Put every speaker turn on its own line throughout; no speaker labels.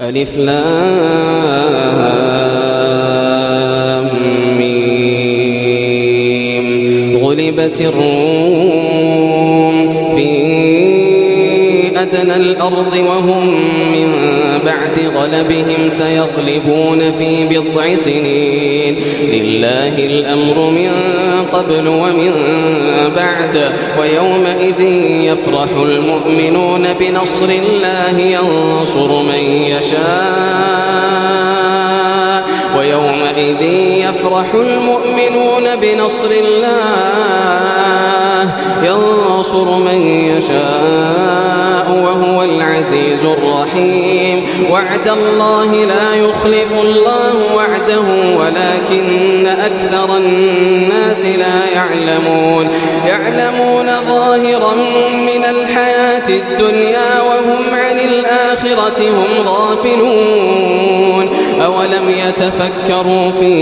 ألف لام ميم. غلبت الروم في أدنى الأرض وهم من بعد غلبهم سيغلبون في بضع سنين. لله الأمر من قبل ومن بعد. ويومئذ يفرح المؤمنون بنصر الله ينصر من يشاء. ويومئذ يفرح المؤمنون بنصر الله ينصر من يشاء وهو العزيز الرحيم. وعد الله لا يخلف الله وعده ولكن أكثر الناس لا يعلمون. يعلمون ظاهرا من الحياة الدنيا وهم عن الآخرة هم غافلون. أولم يتفكروا في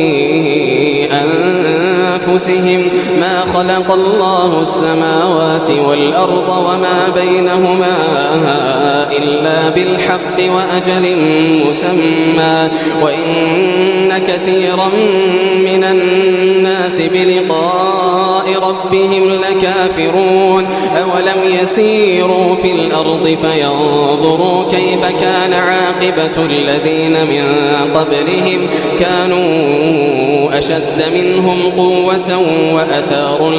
أنفسهم ما خلق الله السماوات والأرض وما بينهما إلا بالحق وأجل مسمى وإن كثيرا من الناس بلقاء ربهم لكافرون. أولم يسيروا في الأرض فينظروا كيف كان عاقبة الذين من قبلهم كانوا أشد منهم قوة وأثاروا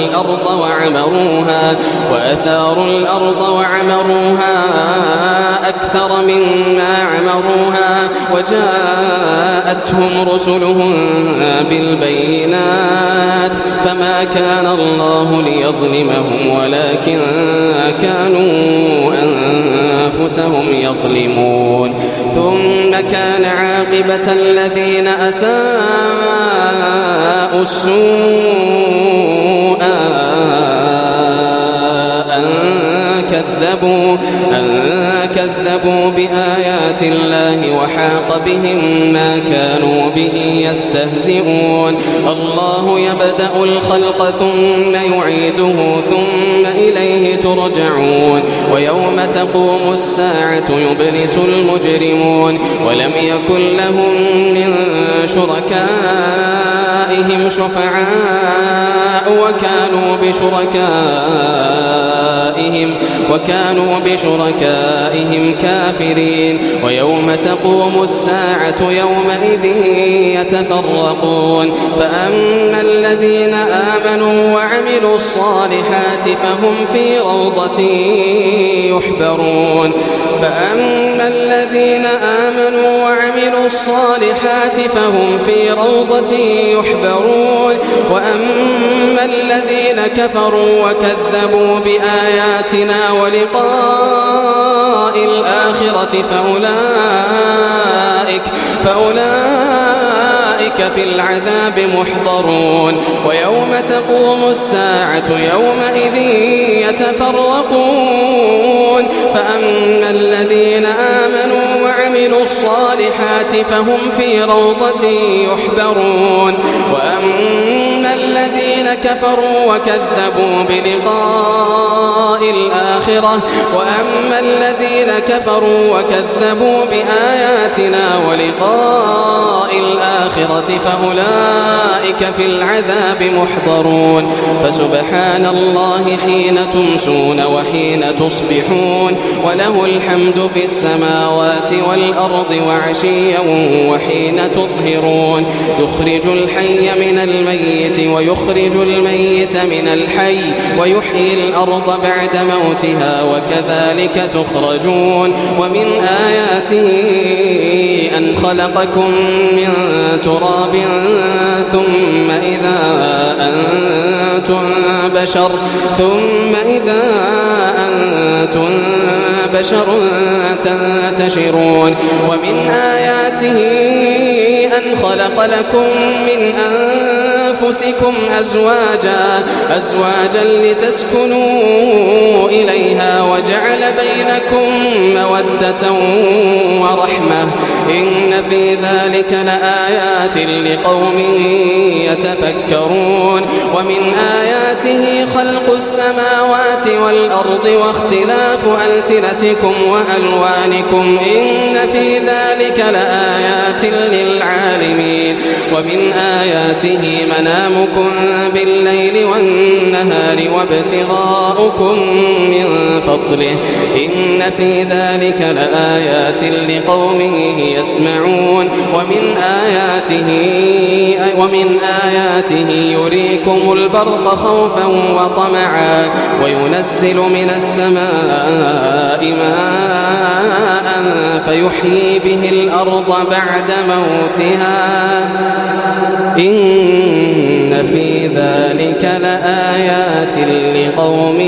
الأرض وعمروها أكثر مما عمروها وجاءتهم رسلهم بالبينات فما كان الله ليظلمهم ولكن كانوا أنفسهم يظلمون. ثم كان عاقبة الذين أساءوا السوء أن كذبوا بآيات الله وحاق بهم ما كانوا به يستهزئون. الله يبدأ الخلق ثم يعيده ثم إليه ترجعون. ويوم تقوم الساعة يبلس المجرمون ولم يكن لهم من شركائهم شفعاء وكانوا بشركائهم كافرين. ويوم تقوم الساعة يومئذ يتفرقون فأما الذين آمنوا وعملوا الصالحات فهم في روضة يحبرون. وأما الذين كفروا وكذبوا بآياتنا ولقاء الآخرة فأولئك في العذاب محضرون. ويوم تقوم الساعة يومئذ يتفرقون فأما الذين آمنوا وعملوا الصالحات فهم في روضة يحبرون. وأما الذين كفروا وكذبوا بآياتنا ولقاء الآخرة فأولئك في العذاب محضرون. فسبحان الله حين تمسون وحين تصبحون وله الحمد في السماوات والأرض وعشيا وحين تظهرون. يخرج الحي من الميت ويخرج الميت من الحي ويحيي الأرض بعد موتها وكذلك تخرجون. ومن آياته أن خلقكم من تراب ثم إذا أنتم بشر تنتشرون. ومن آياته أن خلق لكم من أنفسكم أزواجا لتسكنوا إليها وجعل بينكم مودة ورحمة إن في ذلك لآيات لقوم يتفكرون ومن آياته خلق السماوات والأرض واختلاف ألسنتكم وألوانكم إن في ذلك لآيات للعالمين ومن آياته منامكم بالليل والنهار وابتغاؤكم من فضله إن في ذلك لآيات لقوم يسمعون ومن آياته يريكم البرق خوفا وطمعا وينزل من السماء ماء فيحيي به الأرض بعد موتها إن في ذلك لآيات لقوم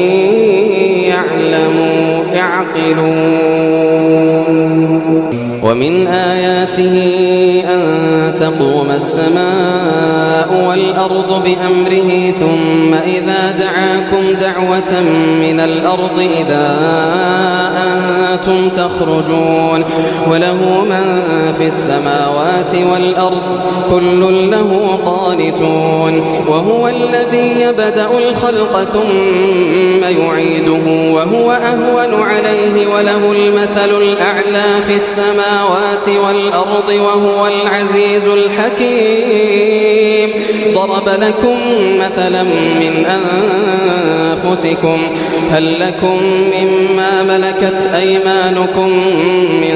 يعقلون ومن آياته أن تقوم السماء والأرض بأمره ثم إذا دعاكم دعوة من الأرض إذا أنتم تخرجون وله من في السماوات والأرض كل له قانتون وهو الذي يبدأ الخلق ثم يعيده وهو أهون عليه وله المثل الأعلى في السماوات والأرض وهو العزيز الحكيم ضرب لكم مثلا من أنفسكم هل لكم مما ملكت أيمانكم من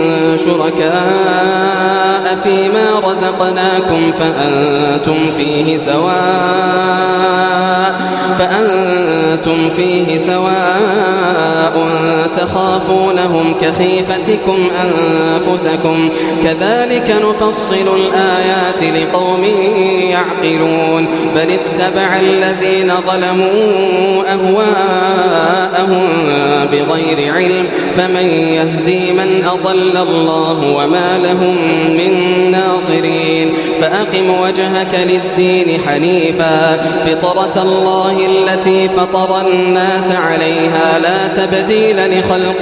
شركاء فيما رزقناكم فأنتم فيه سواء تخافونهم كخيفتكم أنفسكم كذلك نفصل الآيات لقوم يعقلون بل اتبع الذين ظلموا أهواءهم بغير علم فمن يهدي من أضل الله وما لهم من ناصرين فأقم وجهك للدين حنيفا فطرة الله التي فطر الناس عليها لا تبديل لخلق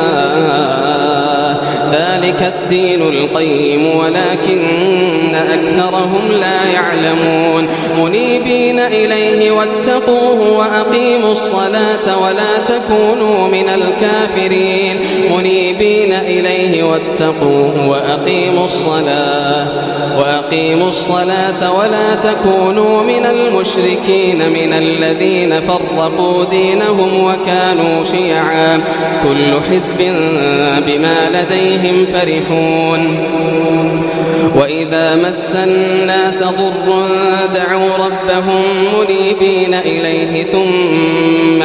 الله ذلك الدين القيم ولكن أكثرهم لا يعلمون منيبين إليه واتقوه وأقيموا الصلاة ولا تكونوا من الكافرين منيبين إليه واتقوه وأقيموا الصلاة ولا تكونوا من المشركين من الذين فرقوا دينهم وكانوا شيعا كل حزب بما لديهم فرحون وإذا مس الناس ضر دعوا ربهم منيبين إليه ثم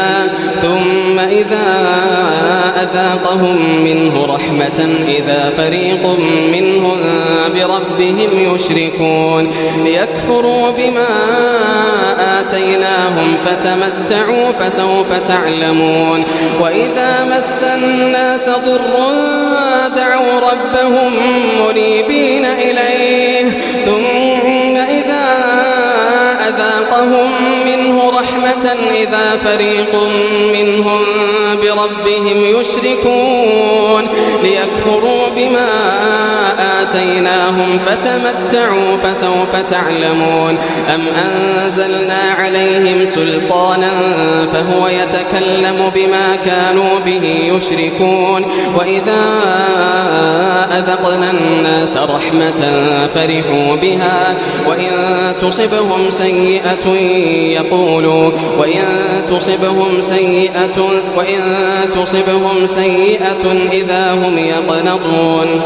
إذا أذاقهم منه رحمة إذا فريق منهم بربهم يشركون ليكفروا بما آتيناهم فتمتعوا فسوف تعلمون وإذا مس الناس ضر دعوا ربهم منيبين إليه ثم إذا أذاقهم منه رحمة إذا فريق منهم بربهم يشركون ليكفروا بما آتيناهم فتمتعوا فسوف تعلمون أم أنزلنا عليهم سلطانا فهو يتكلم بما كانوا به يشركون وإذا أذقنا الناس رحمة فرحوا بها وإن تصبهم سيئة إذا هم يقنطون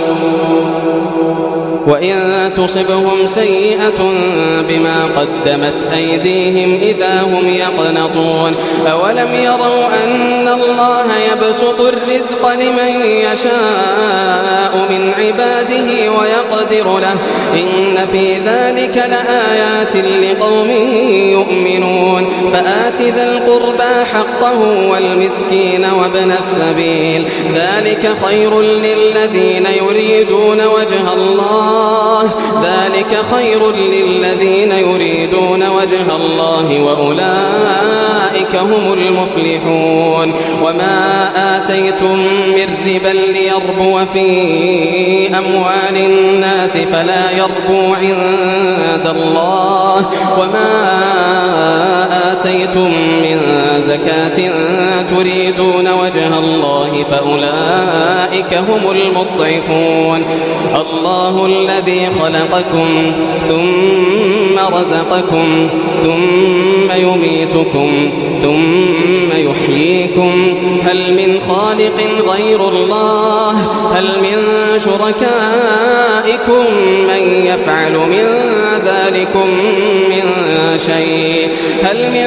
وإن تصبهم سيئة بما قدمت أيديهم إذا هم يقنطون أولم يروا أن الله يبسط الرزق لمن يشاء من عباده ويقدر له إن في ذلك لآيات لقوم يؤمنون فآت ذا القربى حقه والمسكين وابن السبيل ذلك خير للذين يريدون وجه الله الله ذلك خير للذين يريدون وجه الله وأولئك هم المفلحون وما آتيتم من ربا ليربو في أموال الناس فلا يربو عند الله وما آتيتم من زكاة تريدون وجه الله فأولئك هم المضعفون الله الذي خلقكم ثم رزقكم ثم يميتكم ثم يحييكم هل من خالق غير الله هل من شركائكم من يفعل من ذلكم من شيء هل من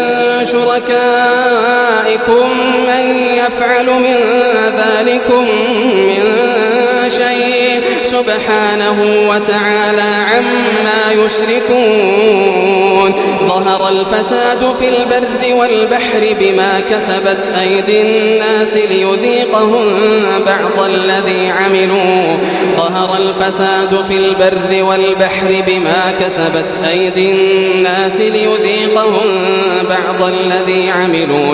شركائكم من يفعل من ذلكم من شيء سبحانه وتعالى عما يشركون ظهر الفساد في البر والبحر بما كسبت أيدي الناس ليذيقهم بعض الذي عملوا ظهر الفساد في البر والبحر بما كسبت أيدي الناس ليذيقهم بعض الذي عملوا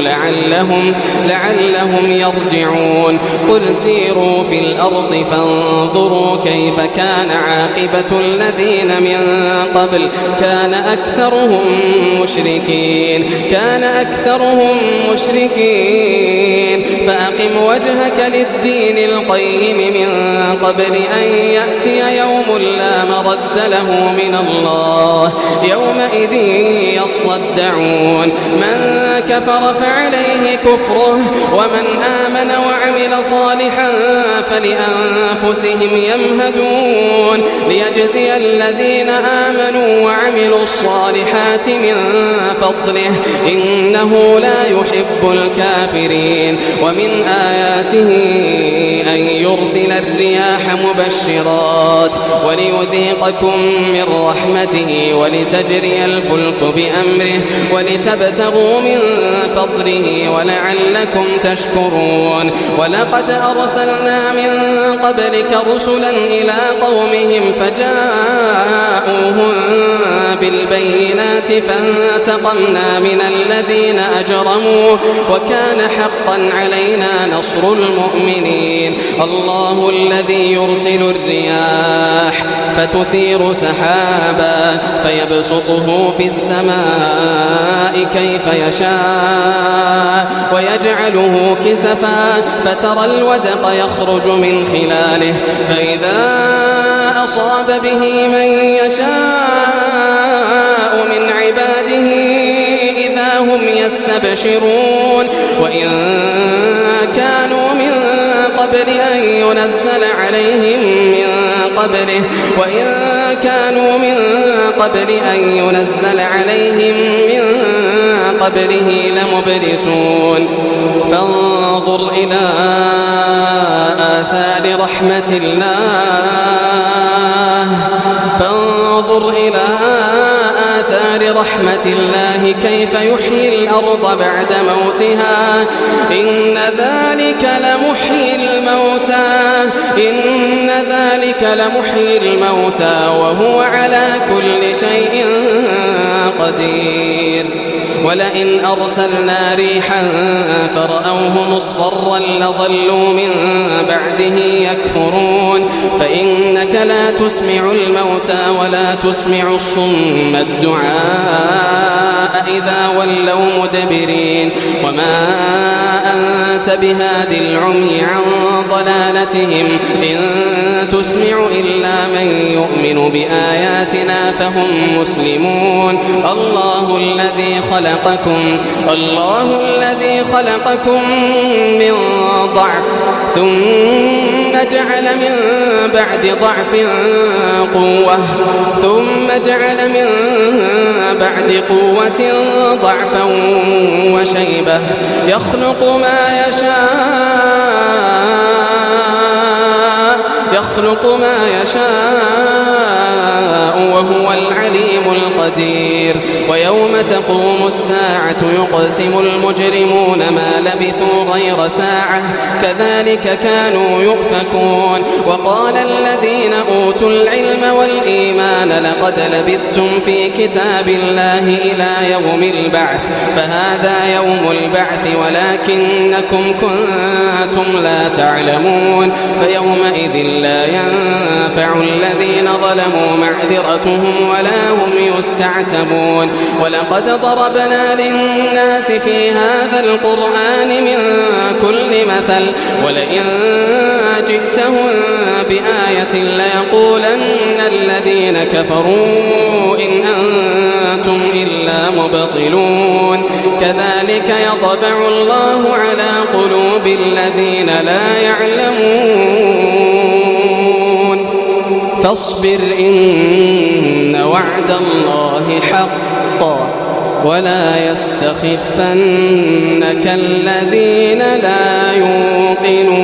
لعلهم يرجعون قل سيروا في الأرض فانظروا كيف كان عاقبة الذين من قبل كان أكثرهم مشركين فأقم وجهك للدين القيم من قبل أن يأتي يوم لا مرد له من الله يومئذ يصدعون من كفر فعليه كفره ومن آمن وعمل صالحا فلأنفسهم يمهدون ليجزي الذين آمنوا وعملوا الصالحات من فضله إنه لا يحب الكافرين ومن آياته أن يرسل الرياح مبشرات وليذيقكم من رحمته ولتجري الفلك بأمره ولتبتغوا من فضله ولعلكم تشكرون ولقد أرسلنا من قبلك رسلا إلى قومهم فجاءوهم بالبينات فانتقمنا من الذين أجرموا وكان حقا علينا نصر المؤمنين الله الذي يرسل الرياح فتثير سحابا فيبسطه في السماء كيف يشاء ويجعله كسفا فترى الودق يخرج من خلاله فإذا أصاب به من يشاء من عباده إذا هم يستبشرون وإن كانوا من قبل أن ينزل عليهم من قبله لمبلسون فانظر إلى آثار رحمة الله كيف يحيي الأرض بعد موتها إن ذلك لمحيي الموتى وهو على كل شيء قدير ولئن أرسلنا ريحا فرأوه مصفرا لظلوا من بعده يكفرون فإنك لا تسمع الموتى ولا تسمع الصم الدعاء إذا ولوا مدبرين وما أنت بهاد العمي عن ضلالتهم إن تسمع إلا من يؤمن بآياتنا فهم مسلمون الله الذي خلقكم من ضعف ثم جعل من بعد ضعف قوة ثم جعل من بعد قوة ضعفا وشيبة يخلق ما يشاء يخلق ما يشاء وهو العليم القدير ويوم تقوم الساعة يقسم المجرمون ما لبثوا غير ساعة كذلك كانوا يؤفكون وقال الذين أوتوا العلم والإيمان لقد لبثتم في كتاب الله إلى يوم البعث فهذا يوم البعث ولكنكم كنتم لا تعلمون فيومئذ لا ينفع الذين ظلموا معذرتهم ولا هم يستعتبون ولقد ضربنا للناس في هذا القرآن من كل مثل ولئن جئتهم بآية ليقولن الذين كفروا إن أنتم إلا مبطلون كذلك يطبع الله على قلوب الذين لا يعلمون فاصبر إن وعد الله حق ولا يستخفنك الذين لا يوقنون